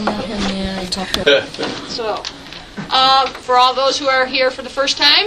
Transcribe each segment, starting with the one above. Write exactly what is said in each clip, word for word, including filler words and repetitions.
So, uh, for all those who are here for the first time,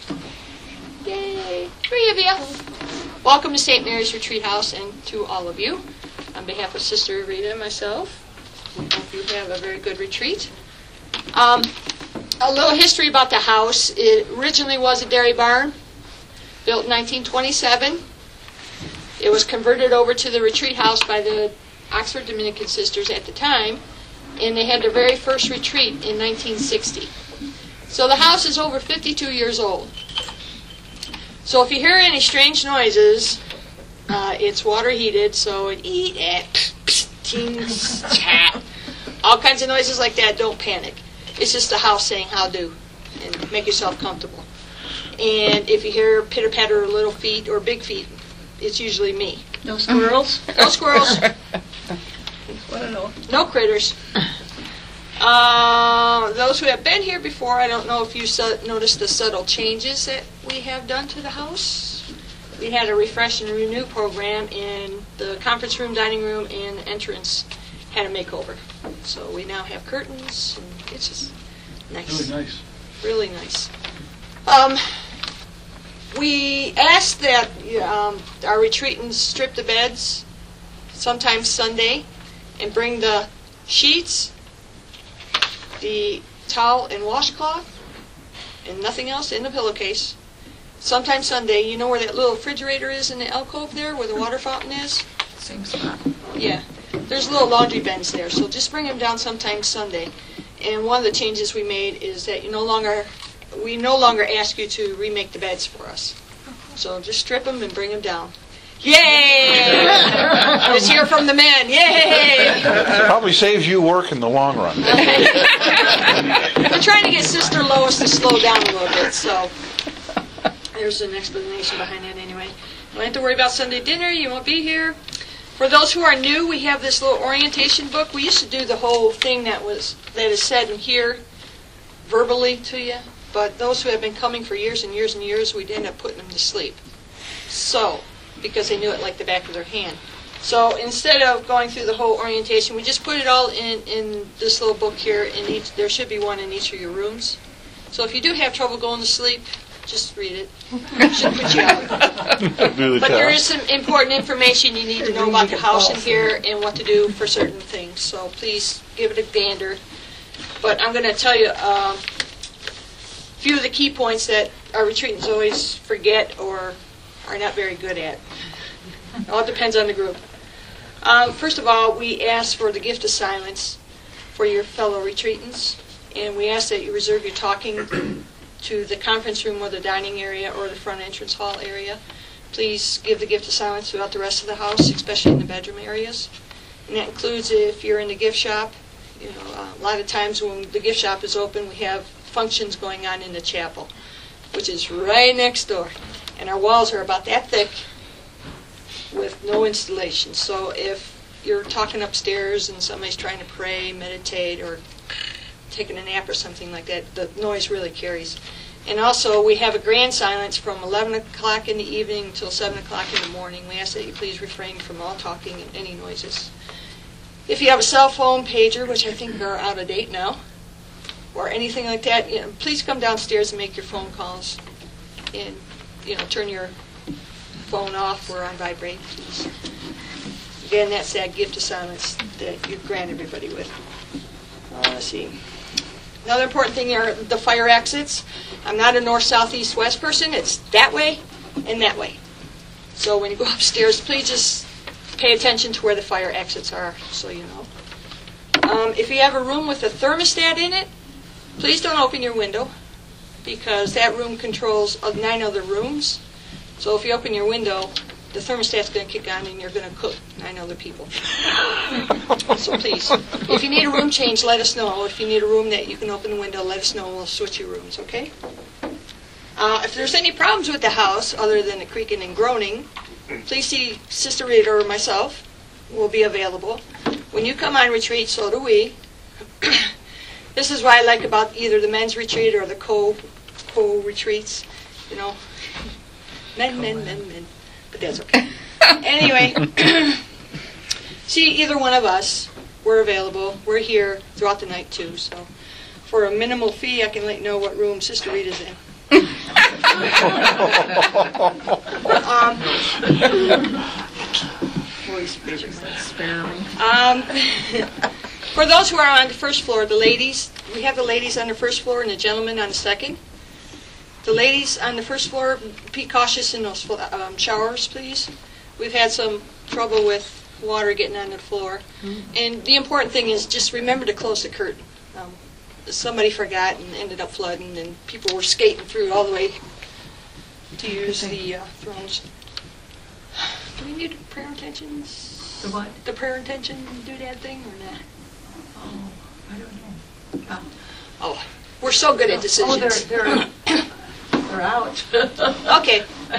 yay, three of you. Welcome to Saint Mary's Retreat House, and to all of you, on behalf of Sister Rita and myself, we hope you have a very good retreat. Um, a little history about the house. It originally was a dairy barn, built in nineteen twenty-seven. It was converted over to the retreat house by the Oxford Dominican sisters at the time, and they had their very first retreat in nineteen sixty. So the house is over fifty-two years old. So if you hear any strange noises, uh, it's water heated, so it eat, at, tings, chat, all kinds of noises like that. Don't panic. It's just the house saying how do, and make yourself comfortable. And if you hear pitter patter or little feet or big feet, it's usually me. No squirrels? No squirrels. No critters. Uh, those who have been here before, I don't know if you su- noticed the subtle changes that we have done to the house. We had a refresh and renew program, and the conference room, dining room, and entrance had a makeover. So we now have curtains, and it's just nice. Really nice. Really nice. Um, we asked that um, our retreatants strip the beds, sometimes Sunday, and bring the sheets, the towel and washcloth, and nothing else in the pillowcase. Sometime Sunday. You know where that little refrigerator is in the alcove there, where the water fountain is? Same spot. Yeah. There's little laundry bins there, so just bring them down sometime Sunday. And one of the changes we made is that you no longer, we no longer ask you to remake the beds for us. So just strip them and bring them down. Yay! Let's hear from the men. Yay! Probably saves you work in the long run. We're trying to get Sister Lois to slow down a little bit, so there's an explanation behind that anyway. You don't have to worry about Sunday dinner. You won't be here. For those who are new, we have this little orientation book. We used to do the whole thing that was that is said in here verbally to you, but those who have been coming for years and years and years, we'd end up putting them to sleep. So, because they knew it like the back of their hand. So instead of going through the whole orientation, we just put it all in, in this little book here. In each, there should be one in each of your rooms. So if you do have trouble going to sleep, just read it. It shouldn't put you out. Do the But there is test. some important information you need to know about the house in here and what to do for certain things. So please give it a gander. But I'm going to tell you um, a few of the key points that our retreatants always forget or are not very good at. It all depends on the group. Um, first of all, we ask for the gift of silence for your fellow retreatants, and we ask that you reserve your talking to the conference room or the dining area or the front entrance hall area. Please give the gift of silence throughout the rest of the house, especially in the bedroom areas. And that includes if you're in the gift shop. You know, uh, a lot of times when the gift shop is open, we have functions going on in the chapel, which is right next door. And our walls are about that thick with no installation. So if you're talking upstairs and somebody's trying to pray, meditate, or taking a nap or something like that, the noise really carries. And also, we have a grand silence from eleven o'clock in the evening until seven o'clock in the morning. We ask that you please refrain from all talking and any noises. If you have a cell phone, pager, which I think are out of date now, or anything like that, you know, please come downstairs and make your phone calls. And, you know, turn your phone off or on vibrate, please. Again, that's that gift of silence that you grant everybody with. Uh, let's see. Another important thing are the fire exits. I'm not a north, south, east, west person. It's that way and that way. So when you go upstairs, please just pay attention to where the fire exits are, so you know. Um, if you have a room with a thermostat in it, please don't open your window, because that room controls nine other rooms. So if you open your window, the thermostat's going to kick on and you're going to cook nine other people. So please, if you need a room change, let us know. If you need a room that you can open the window, let us know and we'll switch your rooms, okay? Uh, if there's any problems with the house other than the creaking and groaning, please see Sister Rita or myself. We'll be available. When you come on retreat, so do we. This is what I like about either the men's retreat or the co co retreats. You know, men, men, men, men. But that's okay. Anyway, see either one of us. we're available. We're here throughout the night too. So for a minimal fee, I can let you know what room Sister Rita's in. um, Spare me. um, for those who are on the first floor, the ladies, we have the ladies on the first floor and the gentlemen on the second. The ladies on the first floor, be cautious in those um, showers, please. We've had some trouble with water getting on the floor. And the important thing is just remember to close the curtain. Um, somebody forgot and ended up flooding, and people were skating through all the way to use the uh, thrones. Do we need prayer intentions? The what? The prayer intention doodad thing or not? Oh, I don't know. Oh, Oh, we're so good at oh decisions. they're, they're, they're out. Okay.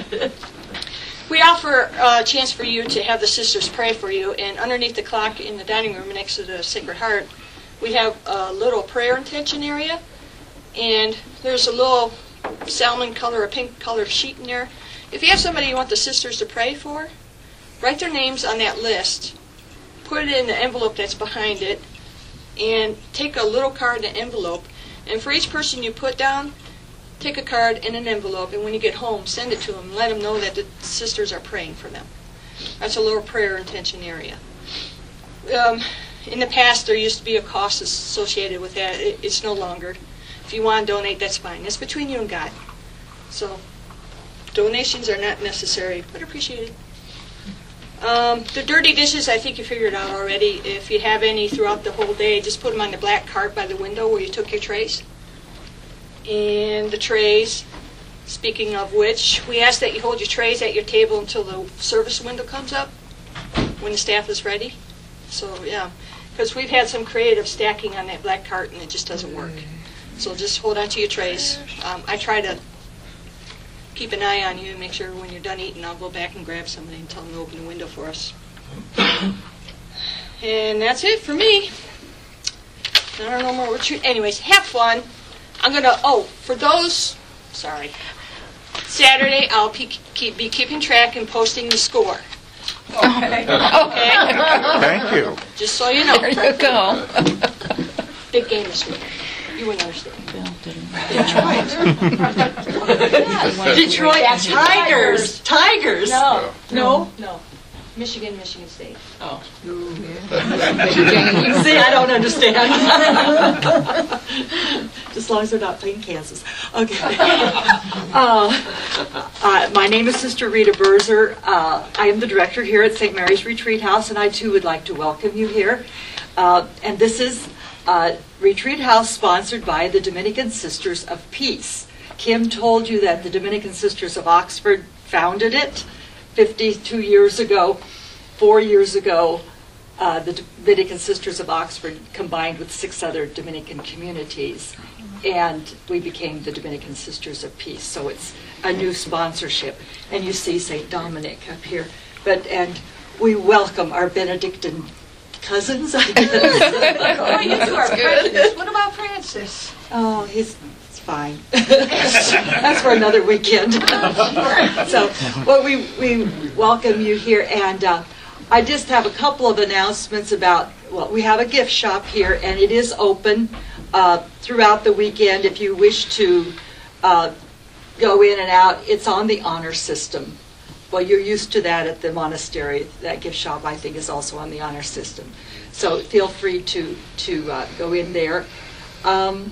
We offer a chance for you to have the sisters pray for you, and underneath the clock in the dining room next to the Sacred Heart, we have a little prayer intention area, and there's a little salmon color or pink color sheet in there. If you have somebody you want the sisters to pray for, write their names on that list, put it in the envelope that's behind it, and take a little card and an envelope, and for each person you put down, take a card and an envelope, and when you get home, send it to them and let them know that the sisters are praying for them. That's a little prayer intention area. Um, in the past, there used to be a cost associated with that. It, it's no longer. If you want to donate, that's fine. It's between you and God. So donations are not necessary, but appreciated. Um, the dirty dishes, I think you figured out already. If you have any throughout the whole day, just put them on the black cart by the window where you took your trays. And the trays, speaking of which, we ask that you hold your trays at your table until the service window comes up when the staff is ready. So, yeah, because we've had some creative stacking on that black cart and it just doesn't work. So just hold on to your trays. Um, I try to keep an eye on you and make sure when you're done eating, I'll go back and grab somebody and tell them to open the window for us. And that's it for me. I don't know more. Retreat. Anyways, have fun. I'm going to, oh, for those, sorry, Saturday I'll pe- keep, be keeping track and posting the score. Okay. Okay? Thank you. Just so you know. There you go. Big game this week. You wouldn't understand. Detroit Tigers. Tigers. No. No? No. Michigan, Michigan State. Oh. See, I don't understand. Just as long as they're not playing Kansas. Okay. Uh, uh, my name is Sister Rita Berzer. Uh, I am the director here at Saint Mary's Retreat House, and I too would like to welcome you here. Uh, and this is uh, Retreat House sponsored by the Dominican Sisters of Peace. Kim told you that the Dominican Sisters of Oxford founded it fifty-two years ago. Four years ago, uh, the Dominican Sisters of Oxford combined with six other Dominican communities, and we became the Dominican Sisters of Peace. So it's a new sponsorship. And you see Saint Dominic up here. But and we welcome our Benedictine cousins, I guess. Oh, you two are prejudice. What about Francis? Oh, he's it's fine. That's for another weekend. So, well, we we welcome you here, and uh, I just have a couple of announcements about. Well, we have a gift shop here, and it is open uh, throughout the weekend. If you wish to uh, go in and out, it's on the honor system. Well, you're used to that at the monastery. That gift shop, I think, is also on the honor system. So feel free to to uh, go in there. Um,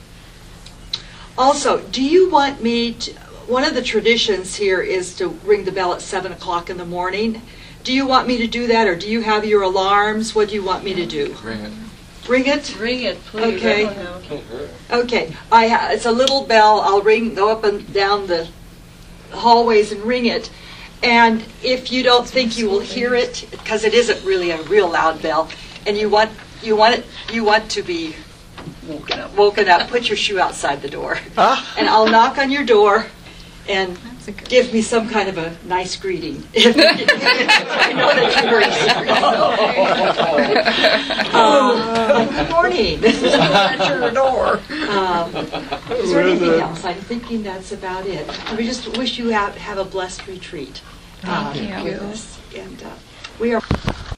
also, do you want me to, one of the traditions here is to ring the bell at seven o'clock in the morning. Do you want me to do that, or do you have your alarms? What do you want me to do? Ring it. Ring it? Ring it, please. Okay. I don't know. Okay. I ha- it's a little bell. I'll ring, go up and down the hallways and ring it. And if you don't think you will hear it, because it isn't really a real loud bell, and you want you want it you want to be woken up, woken up, put your shoe outside the door, Huh? and I'll knock on your door, and give me some kind of a nice greeting. I know that you're very uh, Good morning. At your door. Um, is there anything else? I'm thinking that's about it. We just wish you have, have a blessed retreat. Thank uh, you. with us. And uh, we are.